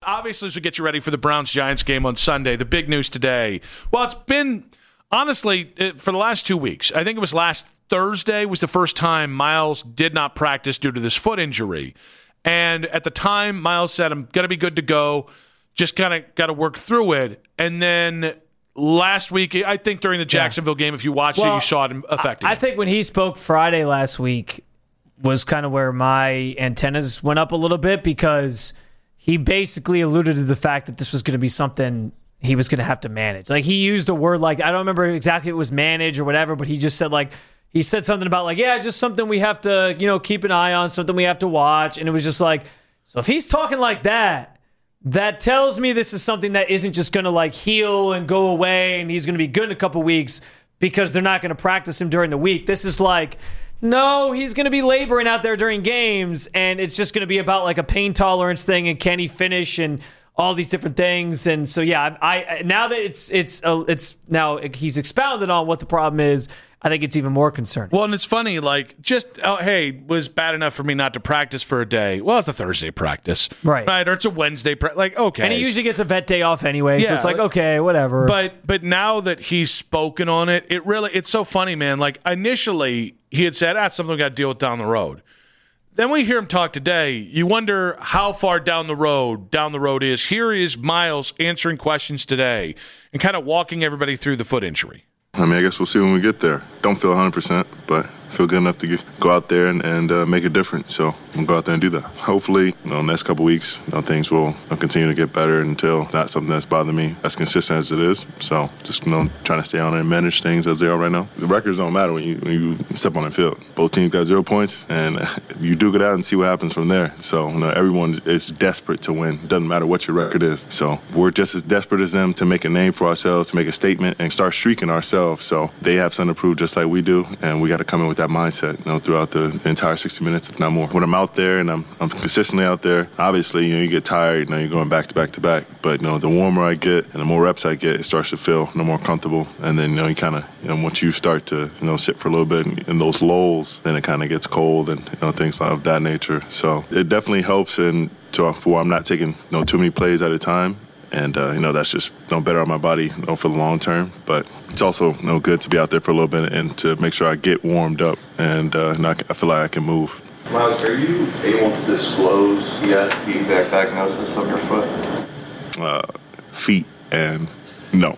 obviously, as we get you ready for the Browns-Giants game on Sunday, the big news today. Well, it's been, honestly, for the last 2 weeks. I think it was last Thursday was the first time Miles did not practice due to this foot injury. And at the time, Miles said, I'm going to be good to go. Just kind of got to work through it. And then last week, I think during the Jacksonville game, if you watched it, you saw it affecting. I think when he spoke Friday last week was kind of where my antennas went up a little bit, because he basically alluded to the fact that this was going to be something he was going to have to manage. Like, he used a word like, I don't remember exactly if it was manage or whatever, but he just said, like, he said something about, like, yeah, just something we have to, keep an eye on, something we have to watch. And it was just like, so if he's talking like that, that tells me this is something that isn't just going to, like, heal and go away and he's going to be good in a couple weeks because they're not going to practice him during the week. This is like, no, he's going to be laboring out there during games, and it's just going to be about, like, a pain tolerance thing and can he finish and all these different things. And so, yeah, I now that it's now he's expounded on what the problem is, I think it's even more concerning. Well, and it's funny, like, hey, was bad enough for me not to practice for a day. Well, it's a Thursday practice. Right. Or it's a Wednesday practice. Like, okay. And he usually gets a vet day off anyway, so it's like, okay, whatever. But now that he's spoken on it, it's so funny, man. Like, initially, he had said, it's something we got to deal with down the road. Then we hear him talk today. You wonder how far down the road is. Here is Miles answering questions today and kind of walking everybody through the foot injury. I mean, I guess we'll see when we get there. Don't feel 100%, but feel good enough to go out there and make a difference. So we'll go out there and do that. Hopefully, next couple weeks, things will continue to get better until it's not something that's bothering me as consistent as it is. So just trying to stay on it and manage things as they are right now. The records don't matter when you step on the field. Both teams got 0 points, and you duke it out and see what happens from there. So everyone is desperate to win. It doesn't matter what your record is. So we're just as desperate as them to make a name for ourselves, to make a statement, and start streaking ourselves. So they have something to prove just like we do, and we got to come in with that mindset throughout the entire 60 minutes, if not more. When I'm out there and I'm consistently out there, obviously you get tired, you're going back to back to back. But the warmer I get and the more reps I get, it starts to feel more comfortable. And then you kind of once you start to sit for a little bit in those lulls, then it kind of gets cold and things of that nature. So it definitely helps for I'm not taking too many plays at a time. And, that's just better on my body for the long term. But it's also good to be out there for a little bit and to make sure I get warmed up and I feel like I can move. Miles, are you able to disclose yet the exact diagnosis of your foot? Feet and no.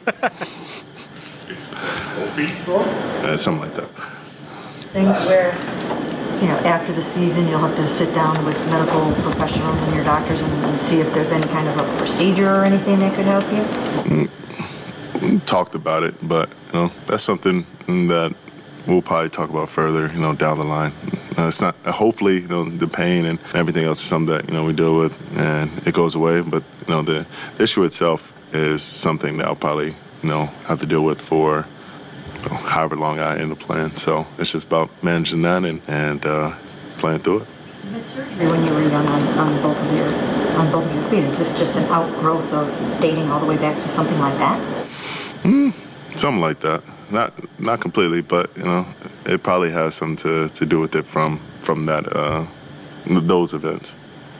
Feet? Something like that. Things where, after the season, you'll have to sit down with medical professionals and your doctors and see if there's any kind of a procedure or anything that could help you? We talked about it, but, that's something that we'll probably talk about further, down the line. It's not, hopefully, the pain and everything else is something that, we deal with and it goes away. But, the issue itself is something that I'll probably, have to deal with for however long I end up playing. So it's just about managing that and playing through it. You had surgery when you were young on both of your feet. Is this just an outgrowth of dating all the way back to something like that? Something like that. Not completely, but it probably has something to do with it from that those events.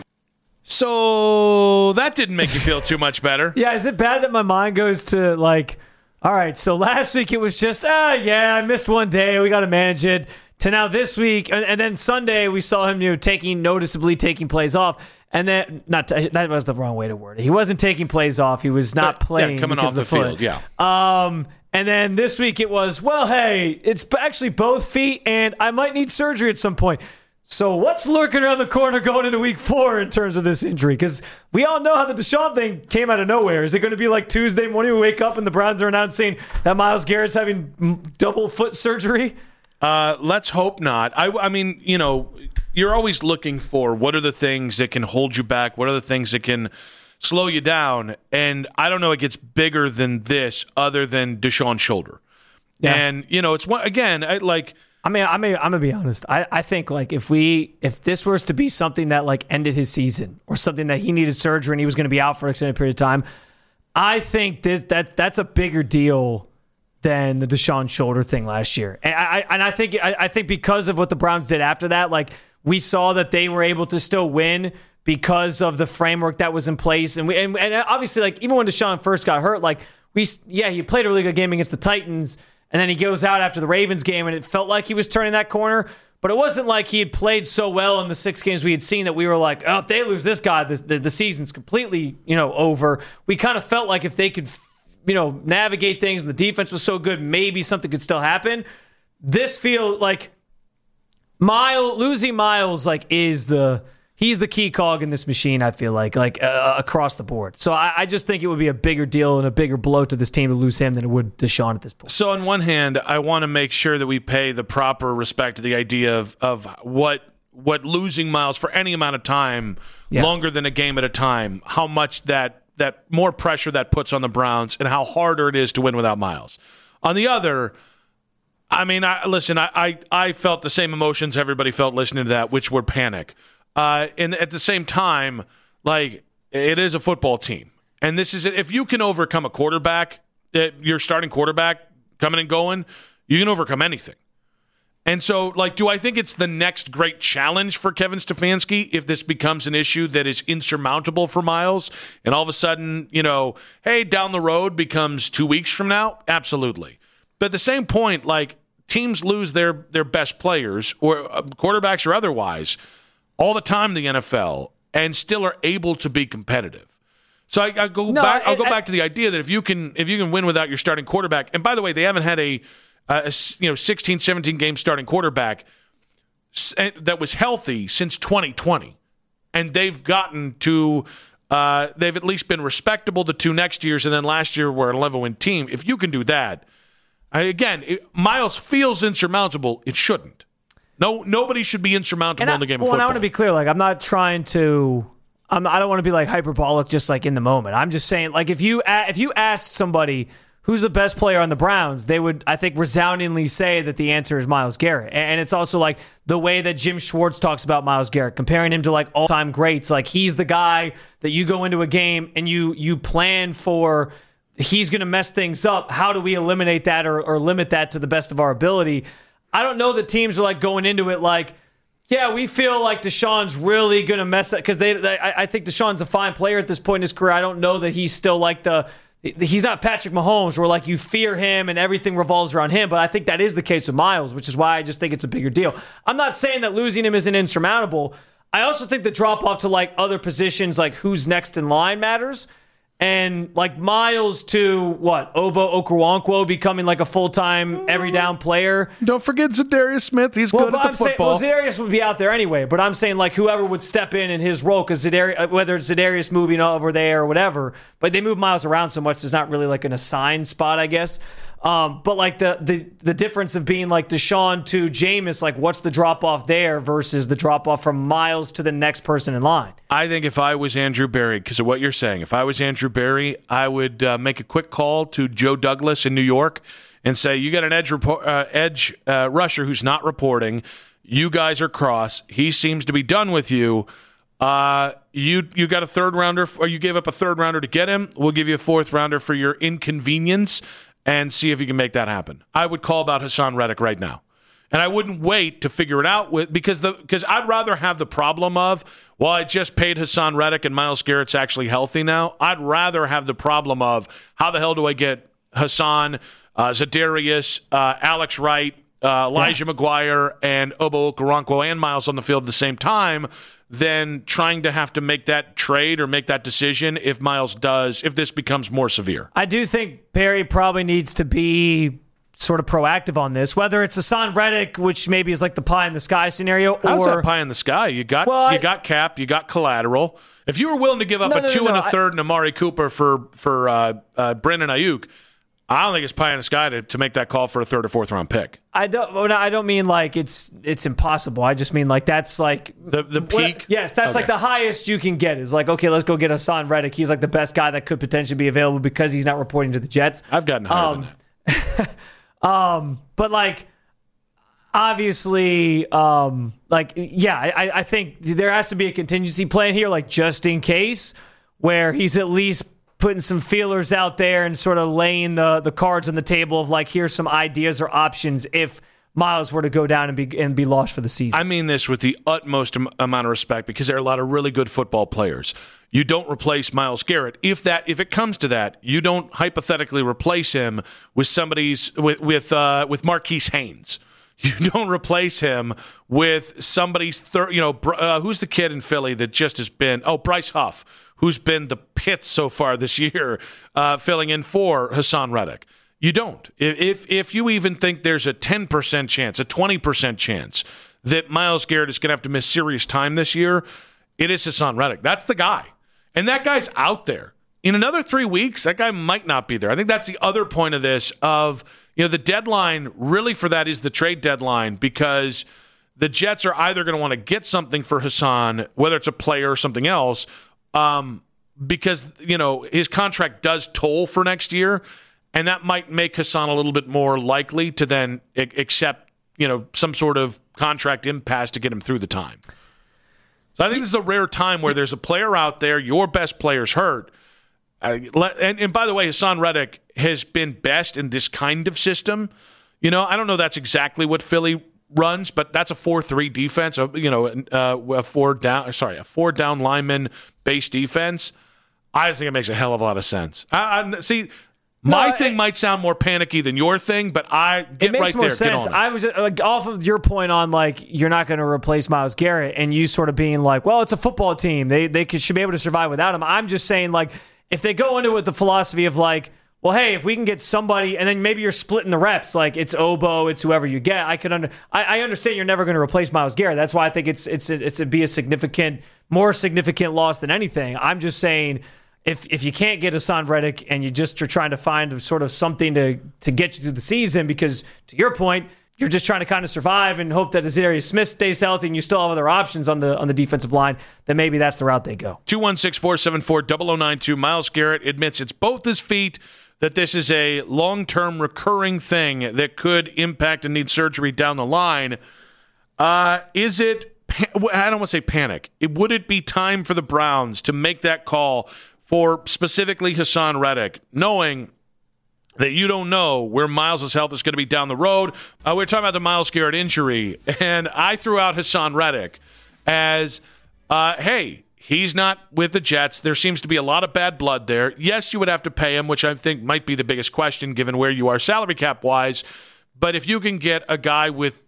So that didn't make you feel too much better. Yeah, is it bad that my mind goes to, like, all right, so last week it was just, I missed one day, we got to manage it, to now this week, and then Sunday we saw him noticeably taking plays off, and then, that was the wrong way to word it. He wasn't taking plays off, he was not playing coming off the foot. field, yeah. And then this week it was, well, hey, it's actually both feet, and I might need surgery at some point. So what's lurking around the corner going into week 4 in terms of this injury? Because we all know how the Deshaun thing came out of nowhere. Is it going to be like Tuesday morning we wake up and the Browns are announcing that Myles Garrett's having double foot surgery? Let's hope not. I mean, you're always looking for what are the things that can hold you back? What are the things that can slow you down? And I don't know it gets bigger than this other than Deshaun's shoulder. Yeah. And, it's one, again, I'm gonna be honest. I think like if this was to be something that like ended his season or something that he needed surgery and he was going to be out for an extended period of time, I think that's a bigger deal than the Deshaun shoulder thing last year. And I think because of what the Browns did after that, like we saw that they were able to still win because of the framework that was in place. And obviously, like, even when Deshaun first got hurt, like, he played a really good game against the Titans, and then he goes out after the Ravens game, and it felt like he was turning that corner. But it wasn't like he had played so well in the 6 games we had seen that we were like, oh, if they lose this guy, the season's completely, over. We kind of felt like if they could, navigate things and the defense was so good, maybe something could still happen. This feels like losing Miles, like, he's the key cog in this machine, I feel like across the board. So I just think it would be a bigger deal and a bigger blow to this team to lose him than it would Deshaun at this point. So on one hand, I want to make sure that we pay the proper respect to the idea of what losing Miles for any amount of time, longer than a game at a time, how much that more pressure that puts on the Browns and how harder it is to win without Miles. On the other, I mean, I felt the same emotions everybody felt listening to that, which were panic. And at the same time, like, it is a football team. And this is it. If you can overcome a quarterback, your starting quarterback coming and going, you can overcome anything. And so, like, do I think it's the next great challenge for Kevin Stefanski if this becomes an issue that is insurmountable for Miles and all of a sudden, hey, down the road becomes 2 weeks from now? Absolutely. But at the same point, like, teams lose their best players, or quarterbacks or otherwise, all the time in the NFL, and still are able to be competitive. So I'll go back to the idea that if you can win without your starting quarterback, and by the way, they haven't had a 16, 17 game starting quarterback that was healthy since 2020, and they've gotten to they've at least been respectable the 2 next years, and then last year were an 11-win team. If you can do that, Miles feels insurmountable. It shouldn't. No, nobody should be insurmountable in the game of football. And I want to be clear, like, I'm not trying to. I don't want to be like hyperbolic, just like in the moment. I'm just saying, like, if you asked somebody who's the best player on the Browns, they would, I think, resoundingly say that the answer is Myles Garrett. And it's also like the way that Jim Schwartz talks about Myles Garrett, comparing him to like all-time greats. Like, he's the guy that you go into a game and you plan for. He's going to mess things up. How do we eliminate that or limit that to the best of our ability? I don't know that teams are like going into it like, yeah, we feel like Deshaun's really going to mess up, because I think Deshaun's a fine player at this point in his career. I don't know that he's still like he's not Patrick Mahomes where like you fear him and everything revolves around him, but I think that is the case with Miles, which is why I just think it's a bigger deal. I'm not saying that losing him isn't insurmountable. I also think the drop off to like other positions, like who's next in line, matters. And like Miles to Obo Okoronkwo becoming like a full-time every down player. Don't forget Zadarius Smith. He's good at the football. Zadarius would be out there anyway, but I'm saying like whoever would step in his role, because whether it's Zadarius moving over there or whatever, but they move Miles around so much, there's not really like an assigned spot, I guess. But like the difference of being like Deshaun to Jameis, like what's the drop off there versus the drop off from Miles to the next person in line? I think if I was Andrew Berry, because of what you're saying, if I was Andrew Berry, I would make a quick call to Joe Douglas in New York and say, you got an edge rusher who's not reporting. You guys are cross. He seems to be done with you. You got a third rounder, or you gave up a third rounder to get him. We'll give you a fourth rounder for your inconvenience, and see if you can make that happen. I would call about Hassan Reddick right now. And I wouldn't wait to figure it out because I'd rather have the problem of, well, I just paid Hassan Reddick and Myles Garrett's actually healthy now. I'd rather have the problem of, how the hell do I get Hassan, Zadarius, Alex Wright, Elijah McGuire, and Obo Okoronkwo and Miles on the field at the same time, than trying to have to make that trade or make that decision if this becomes more severe. I do think Perry probably needs to be sort of proactive on this, whether it's Hassan Reddick, which maybe is like the pie in the sky scenario. How's that pie in the sky? You got cap, you got collateral. If you were willing to give up a two and a third and Amari Cooper for Brandon Ayuk, I don't think it's pie in the sky to make that call for a third or fourth round pick. I don't mean like it's impossible. I just mean like that's like the peak. Yes, that's like the highest you can get is like, okay, let's go get Hassan Reddick. He's like the best guy that could potentially be available because he's not reporting to the Jets. I've gotten higher than that. But like obviously, I think there has to be a contingency plan here, like just in case, where he's at least putting some feelers out there and sort of laying the cards on the table of like, here's some ideas or options if Miles were to go down and be lost for the season. I mean this with the utmost amount of respect because there are a lot of really good football players. You don't replace Myles Garrett. If it comes to that, you don't hypothetically replace him with with Marquise Haynes. You don't replace him with somebody's who's the kid in Philly that just has been Bryce Huff, who's been the pit so far this year, filling in for Hassan Reddick. You don't. If you even think there's a 10% chance, a 20% chance that Myles Garrett is going to have to miss serious time this year, it is Hassan Reddick. That's the guy. And that guy's out there. In another 3 weeks, that guy might not be there. I think that's the other point of this the deadline really for that is the trade deadline because the Jets are either going to want to get something for Hassan, whether it's a player or something else, because, his contract does toll for next year. And that might make Hassan a little bit more likely to then accept, some sort of contract impasse to get him through the time. So I think this is a rare time where there's a player out there, your best player's hurt. And by the way, Hassan Reddick has been best in this kind of system. I don't know that's exactly what Philly runs, but that's a 4-3 defense, a four down lineman based defense. I just think it makes a hell of a lot of sense. My thing might sound more panicky than your thing, but it makes more sense. I was off of your point on you're not going to replace Myles Garrett, and you sort of being like, well, it's a football team. They should be able to survive without him. I'm just saying if they go into it with the philosophy of well, hey, if we can get somebody, and then maybe you're splitting the reps, it's Obo, it's whoever you get. I understand you're never going to replace Myles Garrett. That's why I think it's be more significant loss than anything. I'm just saying. If you can't get Hassan Reddick and you're trying to find sort of something to get you through the season, because to your point, you're just trying to kind of survive and hope that Zadarius Smith stays healthy and you still have other options on the defensive line, then maybe that's the route they go. 216-474-0092. Myles Garrett admits it's both his feet, that this is a long-term recurring thing that could impact and need surgery down the line. Is it, I don't want to say panic, would it be time for the Browns to make that call for specifically Hassan Reddick, knowing that you don't know where Myles' health is going to be down the road? We were talking about the Myles Garrett injury, and I threw out Hassan Reddick as, hey, he's not with the Jets. There seems to be a lot of bad blood there. Yes, you would have to pay him, which I think might be the biggest question given where you are salary cap-wise. But if you can get a guy with,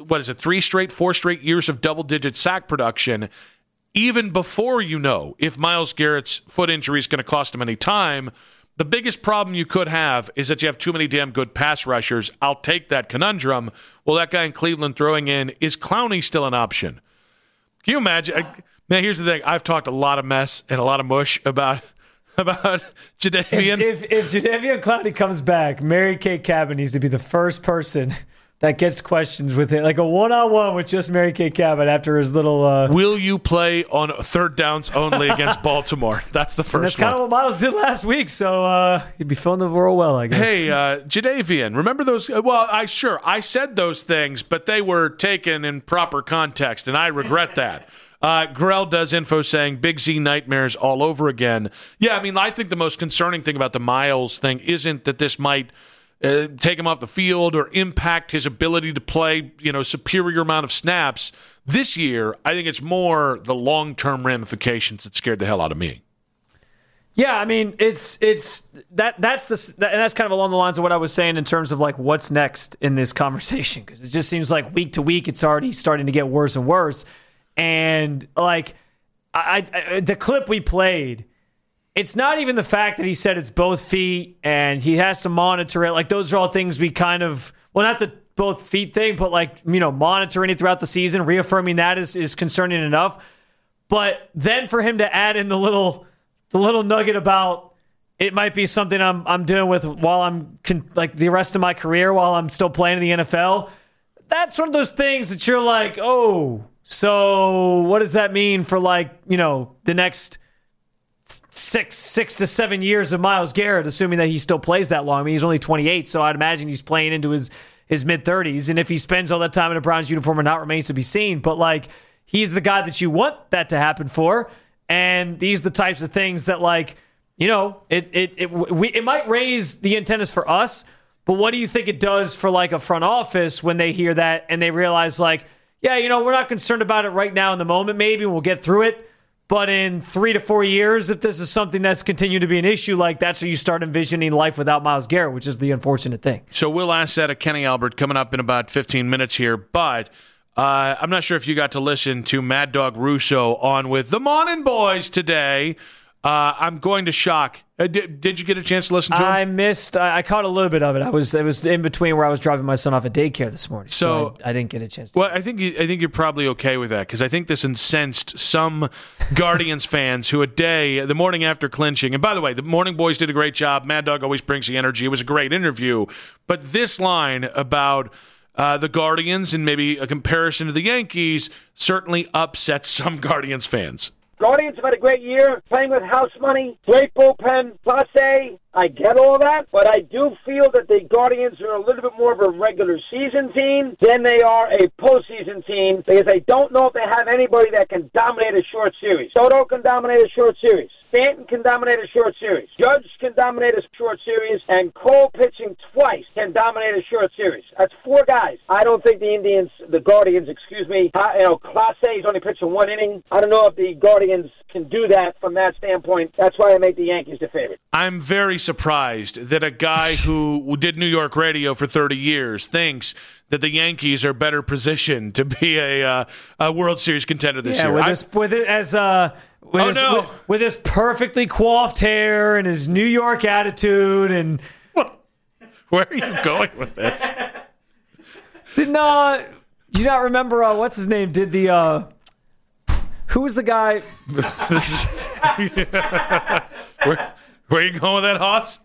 4 straight years of double-digit sack production, even before you know if Myles Garrett's foot injury is going to cost him any time, the biggest problem you could have is that you have too many damn good pass rushers. I'll take that conundrum. Well, that guy in Cleveland throwing in, is Clowney still an option? Can you imagine? Now, here's the thing. I've talked a lot of mess and a lot of mush about Jadeveon. If Jadeveon Clowney comes back, Mary Kay Cabot needs to be the first person that gets questions with it, a one-on-one with just Mary Kay Cabot after his little... Will you play on third downs only against Baltimore? That's the first one. That's kind of what Myles did last week, so he'd be filling the world well, I guess. Hey, Jadeveon, remember those... Well, I said those things, but they were taken in proper context, and I regret that. Grell does info saying Big Z nightmares all over again. Yeah, I think the most concerning thing about the Myles thing isn't that this might... take him off the field or impact his ability to play, superior amount of snaps this year. I think it's more the long-term ramifications that scared the hell out of me. Yeah, it's that's kind of along the lines of what I was saying in terms of what's next in this conversation, because it just seems like week to week it's already starting to get worse and worse. And the clip we played, it's not even the fact that he said it's both feet and he has to monitor it. Those are all things we kind of, not the both feet thing, but monitoring it throughout the season, reaffirming that is concerning enough. But then for him to add in the little nugget about it might be something I'm dealing with while I'm the rest of my career while I'm still playing in the NFL, that's one of those things that you're like, oh, so what does that mean for the next 6 to 7 years of Myles Garrett, assuming that he still plays that long? He's only 28, so I'd imagine he's playing into his mid-30s. And if he spends all that time in a Browns uniform or not remains to be seen. But, he's the guy that you want that to happen for. And these are the types of things that, it might raise the antennas for us, But what do you think it does for like a front office when they hear that and they realize like, yeah, we're not concerned about it right now in the moment. Maybe we'll get through it. But in 3 to 4 years, if this is something that's continued to be an issue, like that's where you start envisioning life without Myles Garrett, which is the unfortunate thing. So we'll ask that of Kenny Albert coming up in about 15 minutes here. But I'm not sure if you got to listen to Mad Dog Russo on with the Morning Boys today. I'm going to shock. Did you get a chance to listen to him? I caught a little bit of it. It was in between where I was dropping my son off at daycare this morning, so I didn't get a chance to. Well, I think you're probably okay with that because I think this incensed some Guardians fans who the morning after clinching, and by the way, the Morning Boys did a great job. Mad Dog always brings the energy. It was a great interview. But this line about the Guardians and maybe a comparison to the Yankees certainly upsets some Guardians fans. Guardians have had a great year, playing with house money, great bullpen, Class A. I get all that, but I do feel that the Guardians are a little bit more of a regular season team than they are a postseason team because I don't know if they have anybody that can dominate a short series. Soto can dominate a short series. Stanton can dominate a short series. Judge can dominate a short series. And Cole pitching twice can dominate a short series. That's 4 guys. I don't think the Guardians, Class A is only pitching 1 inning. I don't know if the Guardians can do that from that standpoint. That's why I make the Yankees the favorite. I'm very surprised that a guy who did New York radio for 30 years thinks that the Yankees are better positioned to be a World Series contender this year. With his perfectly coiffed hair and his New York attitude and where are you going with this? Do you not remember what's his name? Did the who was the guy? Where are you going with that, Hoss?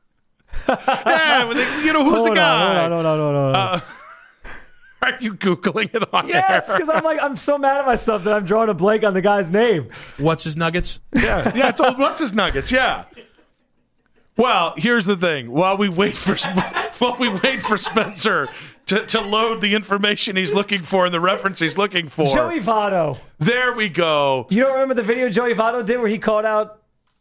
Yeah, who's the guy? No. Are you Googling it on Yes, because I'm so mad at myself that I'm drawing a blank on the guy's name. What's his Nuggets? Yeah, it's old What's his Nuggets? Yeah. Well, here's the thing. While we wait for Spencer to load the information he's looking for and the reference he's looking for, Joey Votto. There we go. You don't remember the video Joey Votto did where he called out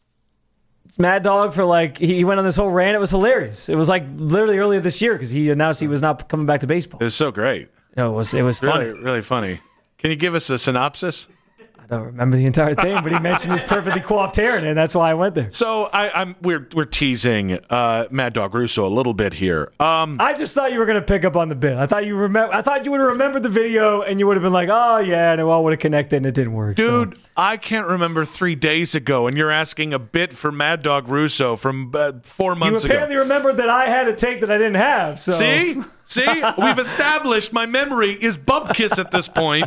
Mad Dog for he went on this whole rant? It was hilarious. It was literally earlier this year because he announced he was not coming back to baseball. It was so great. It was funny. Really, really funny. Can you give us a synopsis? I don't remember the entire thing, but he mentioned his perfectly coiffed hair, and that's why I went there. So we're teasing Mad Dog Russo a little bit here. I just thought you were going to pick up on the bit. I thought you would have remembered the video, and you would have been like, "Oh yeah," and it all would have connected, and it didn't work. Dude, I can't remember 3 days ago, and you're asking a bit for Mad Dog Russo from 4 months ago. You apparently remembered that I had a take that I didn't have. So See, we've established my memory is bupkis at this point.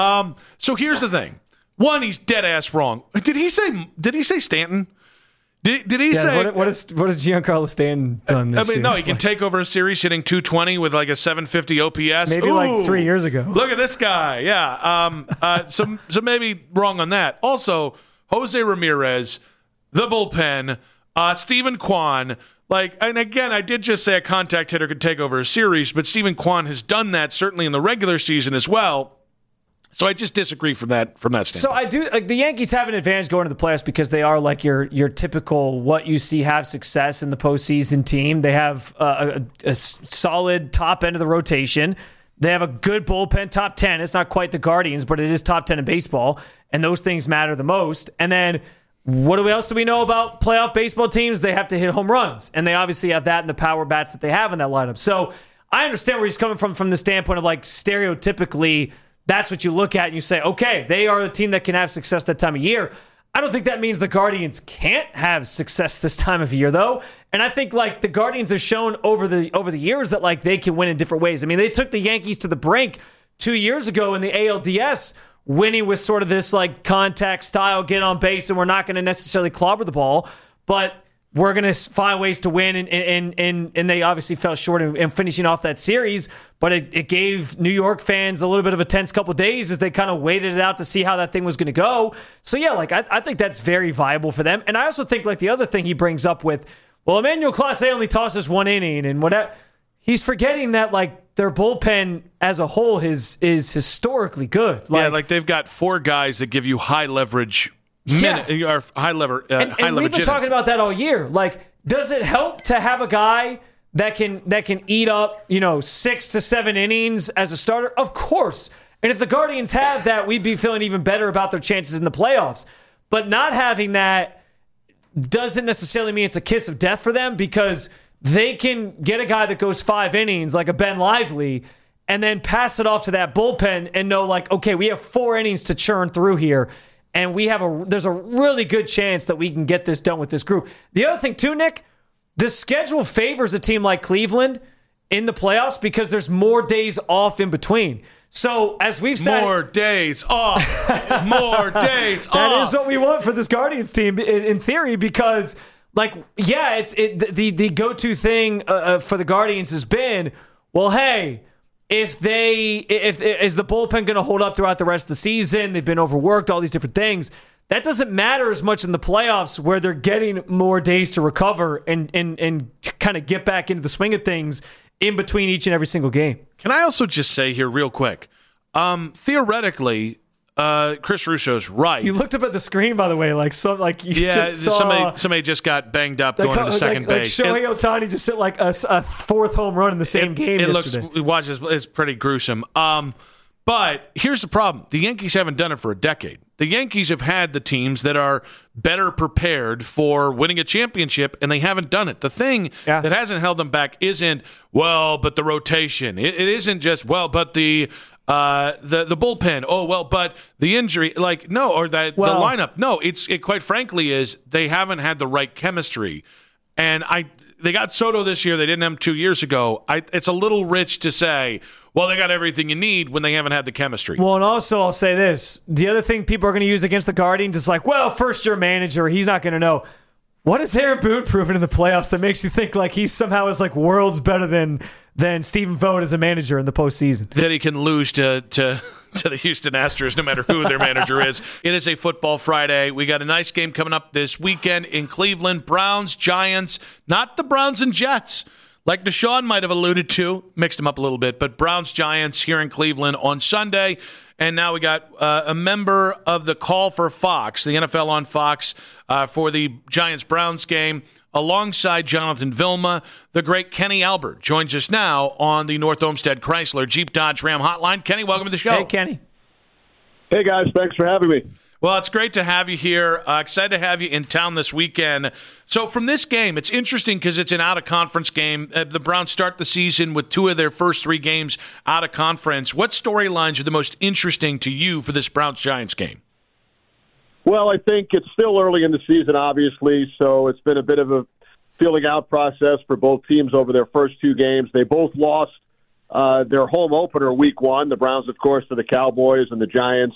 So here's the thing. One, he's dead ass wrong. Did he say Stanton? Did he say what has Giancarlo Stanton done this year? No, he can take over a series hitting 220 with a 750 OPS. Maybe 3 years ago. Look at this guy. Yeah. So maybe wrong on that. Also, Jose Ramirez, the bullpen, Stephen Kwan. And again, I did just say a contact hitter could take over a series, but Stephen Kwan has done that certainly in the regular season as well. So I just disagree from that standpoint. So I do. The Yankees have an advantage going to the playoffs because they are your typical what you see have success in the postseason team. They have a solid top end of the rotation. They have a good bullpen, top 10. It's not quite the Guardians, but it is top 10 in baseball, and those things matter the most. And then what else do we know about playoff baseball teams? They have to hit home runs, and they obviously have that in the power bats that they have in that lineup. So I understand where he's coming from the standpoint of stereotypically. That's what you look at and you say, okay, they are a team that can have success that time of year. I don't think that means the Guardians can't have success this time of year, though. And I think the Guardians have shown over the years that they can win in different ways. I mean, they took the Yankees to the brink 2 years ago in the ALDS, winning with sort of this contact style, get on base, and we're not going to necessarily clobber the ball, but we're going to find ways to win, and they obviously fell short in finishing off that series, but it gave New York fans a little bit of a tense couple days as they kind of waited it out to see how that thing was going to go. So, yeah, I think that's very viable for them. And I also think, the other thing he brings up with, well, Emmanuel Clase only tosses 1 inning and whatever, he's forgetting that, their bullpen as a whole is historically good. They've got 4 guys that give you high leverage high leverage. And we've been talking about that all year. Does it help to have a guy that can eat up, 6 to 7 innings as a starter? Of course. And if the Guardians have that, we'd be feeling even better about their chances in the playoffs. But not having that doesn't necessarily mean it's a kiss of death for them, because they can get a guy that goes 5 innings like a Ben Lively and then pass it off to that bullpen and know, like, okay, we have 4 innings to churn through here, and there's a really good chance that we can get this done with this group. The other thing too, Nick, the schedule favors a team like Cleveland in the playoffs because there's more days off in between. So as we've said, more days off, more days off. That is what we want for this Guardians team in theory, because the go-to thing for the Guardians has been, well, hey, is the bullpen going to hold up throughout the rest of the season? They've been overworked, all these different things. That doesn't matter as much in the playoffs, where they're getting more days to recover and kind of get back into the swing of things in between each and every single game. Can I also just say here real quick, theoretically, Chris Russo's right. You looked up at the screen, by the way, just saw somebody just got banged up going into second base. Shohei Ohtani just hit like a 4th home run in the same game yesterday. It's pretty gruesome. But here's the problem. The Yankees haven't done it for a decade. The Yankees have had the teams that are better prepared for winning a championship, and they haven't done it. The thing that hasn't held them back isn't, but the rotation. It isn't just, but the bullpen. But the injury. The lineup. No, it quite frankly is they haven't had the right chemistry. And they got Soto this year. They didn't have him 2 years ago. It's a little rich to say, they got everything you need when they haven't had the chemistry. Well, and also I'll say this. The other thing people are going to use against the Guardians is like, first-year manager, he's not going to know. What has Aaron Boone proven in the playoffs that makes you think like he somehow is like worlds better than Stephen Vogt as a manager in the postseason? That he can lose to the Houston Astros, no matter who their manager is. It is a football Friday. We got a nice game coming up this weekend in Cleveland. Browns, Giants, not the Browns and Jets, like Deshaun might have alluded to, mixed them up a little bit, but Browns, Giants here in Cleveland on Sunday. And now we got a member of the Call for Fox, the NFL on Fox, for the Giants-Browns game, alongside Jonathan Vilma. The great Kenny Albert joins us now on the North Olmsted Chrysler Jeep Dodge Ram Hotline. Kenny, welcome to the show. Hey, Kenny. Hey, guys. Thanks for having me. Well, it's great to have you here. Excited to have you in town this weekend. So from this game, it's interesting because it's an out-of-conference game. The Browns start the season with 2 of their first 3 games out of conference. What storylines are the most interesting to you for this Browns-Giants game? Well, I think it's still early in the season, obviously, so it's been a bit of a feeling-out process for both teams over their first 2 games. They both lost their home opener week 1. The Browns, of course, to the Cowboys, and the Giants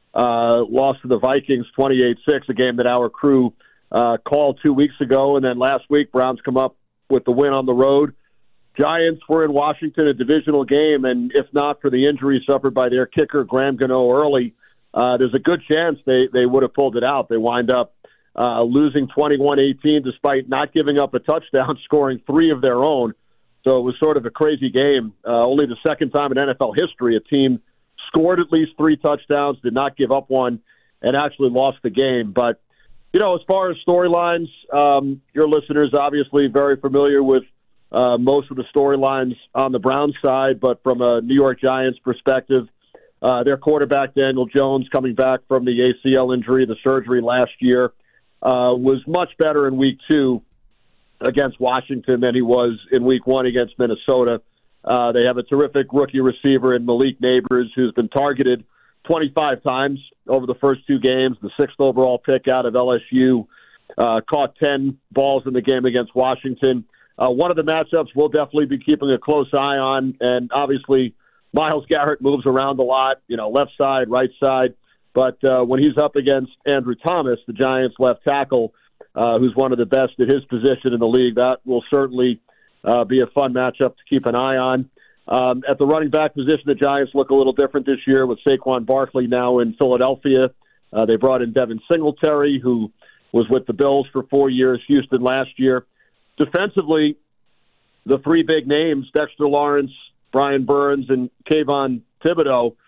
lost to the Vikings 28-6, a game that our crew called 2 weeks ago. And then last week, Browns come up with the win on the road. Giants were in Washington, a divisional game, and if not for the injury suffered by their kicker, Graham Gano, early, there's a good chance they would have pulled it out. They wind up losing 21-18 despite not giving up a touchdown, scoring 3 of their own. So it was sort of a crazy game. Only the second time in NFL history a team scored at least 3 touchdowns, did not give up one, and actually lost the game. But, as far as storylines, your listeners obviously very familiar with most of the storylines on the Browns side, but from a New York Giants perspective, their quarterback, Daniel Jones, coming back from the ACL injury, the surgery last year, was much better in week 2 against Washington than he was in week 1 against Minnesota. They have a terrific rookie receiver in Malik Neighbors, who's been targeted 25 times over the first 2 games, the 6th overall pick out of LSU, caught 10 balls in the game against Washington. One of the matchups we'll definitely be keeping a close eye on, and obviously Myles Garrett moves around a lot, left side, right side, but when he's up against Andrew Thomas, the Giants' left tackle, who's one of the best at his position in the league, that will certainly be a fun matchup to keep an eye on. At the running back position, the Giants look a little different this year with Saquon Barkley now in Philadelphia. They brought in Devin Singletary, who was with the Bills for 4 years, Houston last year. Defensively, the 3 big names, Dexter Lawrence, Brian Burns, and Kayvon Thibodeau.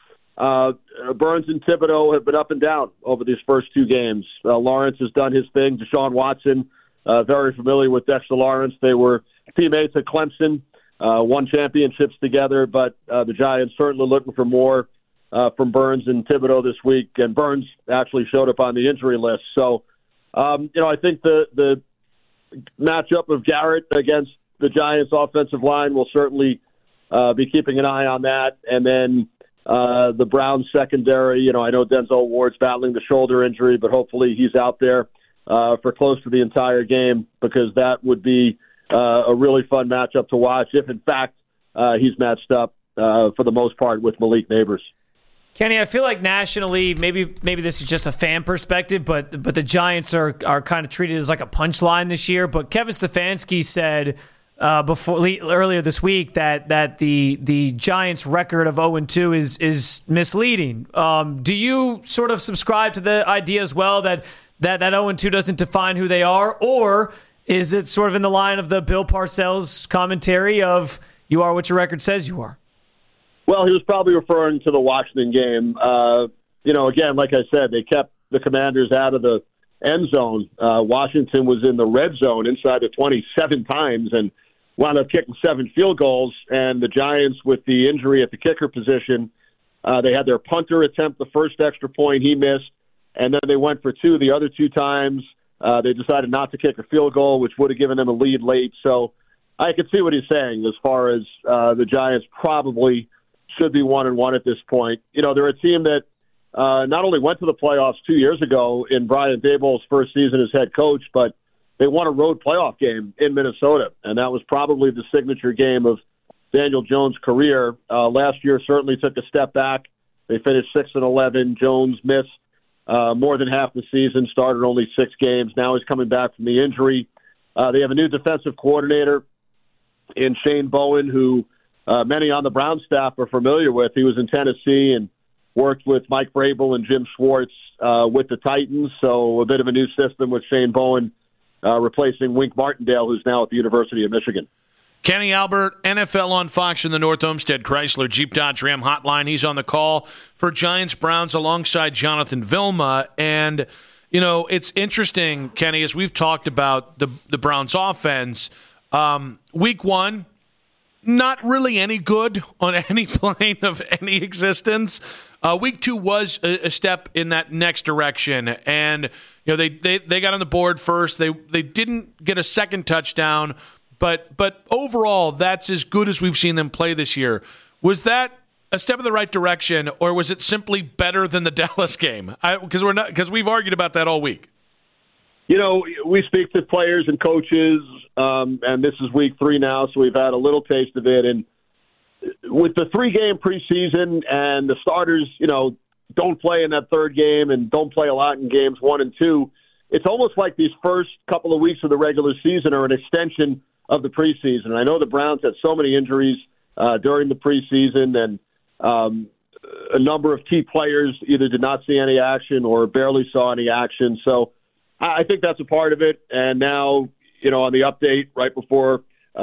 Burns and Thibodeau have been up and down over these first 2 games. Lawrence has done his thing. Deshaun Watson, very familiar with Dexter Lawrence. They were teammates at Clemson, won championships together, but the Giants certainly looking for more from Burns and Thibodeau this week, and Burns actually showed up on the injury list. So, I think the matchup of Garrett against the Giants' offensive line will certainly be keeping an eye on that. And then the Browns secondary, I know Denzel Ward's battling the shoulder injury, but hopefully he's out there for close to the entire game, because that would be a really fun matchup to watch if, in fact, he's matched up for the most part with Malik Nabers. Kenny, I feel like nationally, maybe this is just a fan perspective, but the Giants are kind of treated as like a punchline this year. But Kevin Stefanski said earlier this week that the Giants' record of 0-2 is misleading. Do you sort of subscribe to the idea as well that 0-2 doesn't define who they are, or is it sort of in the line of the Bill Parcells commentary of you are what your record says you are? Well, he was probably referring to the Washington game. Again, like I said, they kept the Commanders out of the end zone. Washington was in the red zone inside the 27 times and wound up kicking 7 field goals. And the Giants, with the injury at the kicker position, they had their punter attempt the first extra point. He missed. And then they went for 2 the other 2 times. They decided not to kick a field goal, which would have given them a lead late. So I can see what he's saying as far as the Giants probably should be 1-1 at this point. They're a team that not only went to the playoffs 2 years ago in Brian Daboll's first season as head coach, but they won a road playoff game in Minnesota, and that was probably the signature game of Daniel Jones' career. Last year certainly took a step back. They finished 6-11. Jones missed more than half the season, started only 6 games. Now he's coming back from the injury. They have a new defensive coordinator in Shane Bowen, who many on the Browns staff are familiar with. He was in Tennessee and worked with Mike Vrabel and Jim Schwartz with the Titans. So a bit of a new system with Shane Bowen replacing Wink Martindale, who's now at the University of Michigan. Kenny Albert, NFL on Fox in the North Olmsted Chrysler Jeep Dodge Ram hotline. He's on the call for Giants Browns alongside Jonathan Vilma. And, it's interesting, Kenny, as we've talked about the Browns offense, week 1, not really any good on any plane of any existence. Week 2 was a step in that next direction, and they got on the board first. They didn't get a second touchdown, but overall, that's as good as we've seen them play this year. Was that a step in the right direction, or was it simply better than the Dallas game? Because we've argued about that all week. We speak to players and coaches, and this is week 3 now, so we've had a little taste of it. And with the 3-game preseason and the starters, don't play in that 3rd game and don't play a lot in games 1 and 2, it's almost like these first couple of weeks of the regular season are an extension of the preseason. And I know the Browns had so many injuries during the preseason, and a number of key players either did not see any action or barely saw any action. So I think that's a part of it. And now, on the update right before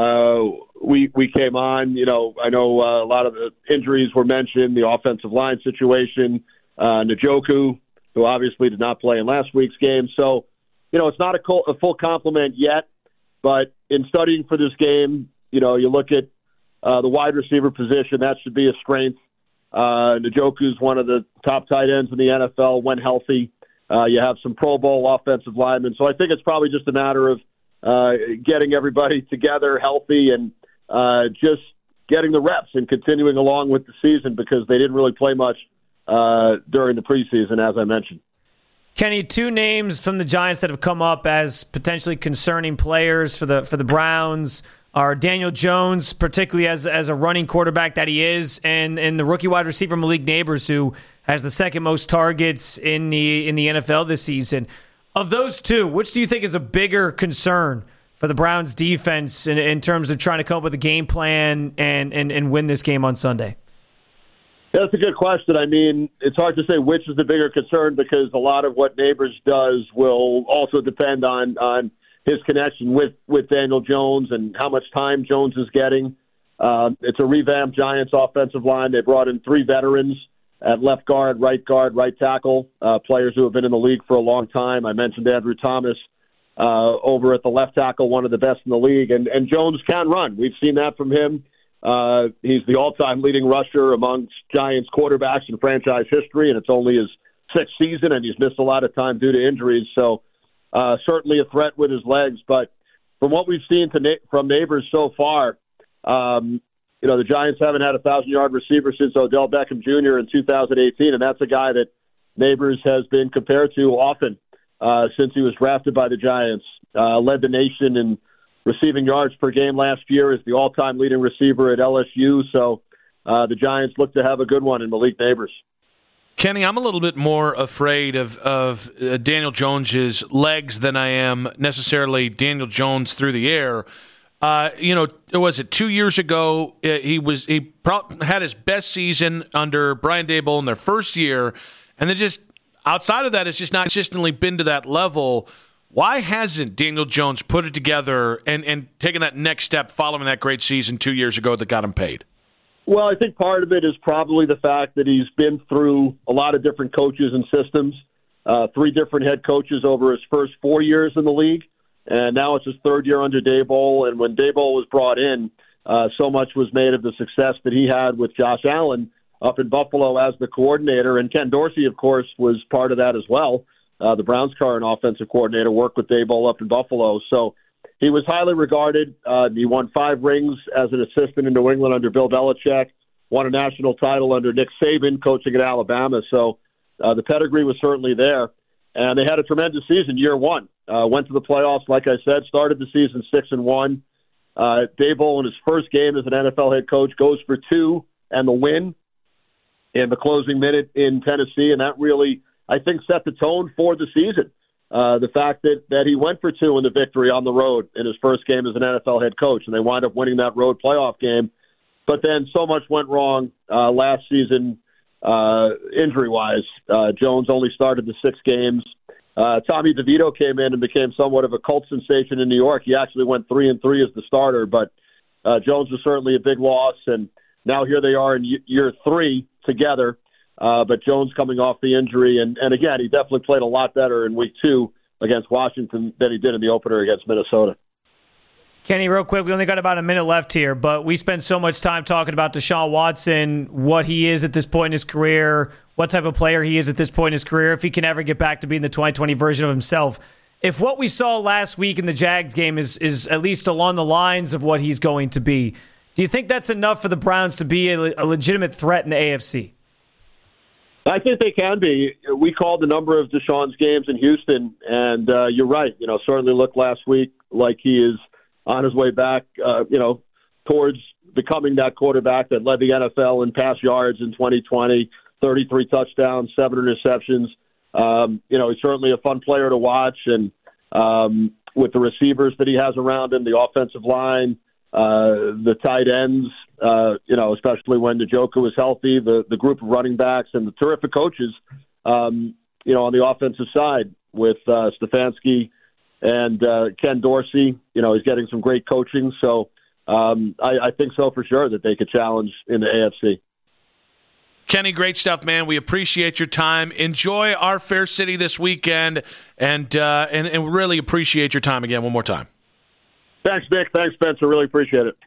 we came on, I know a lot of the injuries were mentioned, the offensive line situation, Njoku, who obviously did not play in last week's game. So, it's not a full complement yet, but in studying for this game, you look at the wide receiver position, that should be a strength. Njoku's one of the top tight ends in the NFL when healthy. You have some Pro Bowl offensive linemen. So I think it's probably just a matter of getting everybody together healthy and just getting the reps and continuing along with the season, because they didn't really play much during the preseason, as I mentioned. Kenny, 2 names from the Giants that have come up as potentially concerning players for the Browns are Daniel Jones, particularly as a running quarterback that he is, and the rookie wide receiver Malik Nabers, who has the 2nd most targets in the NFL this season. Of those 2, which do you think is a bigger concern for the Browns defense in terms of trying to come up with a game plan and win this game on Sunday? That's a good question. I mean, it's hard to say which is the bigger concern, because a lot of what Nabers does will also depend on his connection with Daniel Jones and how much time Jones is getting. It's a revamped Giants offensive line. They brought in 3 veterans at left guard, right tackle, players who have been in the league for a long time. I mentioned Andrew Thomas over at the left tackle, one of the best in the league. And Jones can run. We've seen that from him. He's the all-time leading rusher amongst Giants quarterbacks in franchise history, and it's only his sixth season, and he's missed a lot of time due to injuries. So certainly a threat with his legs. But from what we've seen from Neighbors so far, the Giants haven't had a 1,000-yard receiver since Odell Beckham Jr. in 2018, and that's a guy that Neighbors has been compared to often since he was drafted by the Giants. Led the nation in receiving yards per game last year, is the all-time leading receiver at LSU. So the Giants look to have a good one in Malik Neighbors. Kenny, I'm a little bit more afraid of Daniel Jones's legs than I am necessarily Daniel Jones through the air. Was it 2 years ago? He had his best season under Brian Daboll in their first year, and then just outside of that, it's just not consistently been to that level. Why hasn't Daniel Jones put it together and taken that next step following that great season 2 years ago that got him paid? Well, I think part of it is probably the fact that he's been through a lot of different coaches and systems, 3 different head coaches over his first 4 years in the league, and now it's his third year under Daboll. And when Daboll was brought in, so much was made of the success that he had with Josh Allen up in Buffalo as the coordinator, and Ken Dorsey, of course, was part of that as well. The Browns' current offensive coordinator worked with Daboll up in Buffalo, so he was highly regarded. He won 5 rings as an assistant in New England under Bill Belichick, won a national title under Nick Saban coaching at Alabama. So the pedigree was certainly there. And they had a tremendous season year one. Went to the playoffs, like I said, started the season 6-1. Daboll, in his first game as an NFL head coach, goes for 2 and the win in the closing minute in Tennessee. And that really, I think, set the tone for the season. The fact that he went for 2 in the victory on the road in his first game as an NFL head coach, and they wind up winning that road playoff game. But then so much went wrong last season injury-wise. Jones only started the 6 games. Tommy DeVito came in and became somewhat of a cult sensation in New York. He actually went 3-3 as the starter, but Jones was certainly a big loss, and now here they are in year 3 together. But Jones coming off the injury, and again, he definitely played a lot better in week 2 against Washington than he did in the opener against Minnesota. Kenny, real quick, we only got about a minute left here, but we spent so much time talking about Deshaun Watson, what he is at this point in his career, what type of player he is at this point in his career, if he can ever get back to being the 2020 version of himself. If what we saw last week in the Jags game is at least along the lines of what he's going to be, do you think that's enough for the Browns to be a legitimate threat in the AFC? I think they can be. We called a number of Deshaun's games in Houston, and you're right. Certainly looked last week like he is on his way back, towards becoming that quarterback that led the NFL in pass yards in 2020, 33 touchdowns, 7 interceptions. He's certainly a fun player to watch, and with the receivers that he has around him, the offensive line, the tight ends, especially when Njoku was healthy, the group of running backs and the terrific coaches, on the offensive side with Stefanski and Ken Dorsey. He's getting some great coaching. So I think so for sure that they could challenge in the AFC. Kenny, great stuff, man. We appreciate your time. Enjoy our Fair City this weekend, and really appreciate your time again one more time. Thanks, Nick. Thanks, Spencer. Really appreciate it.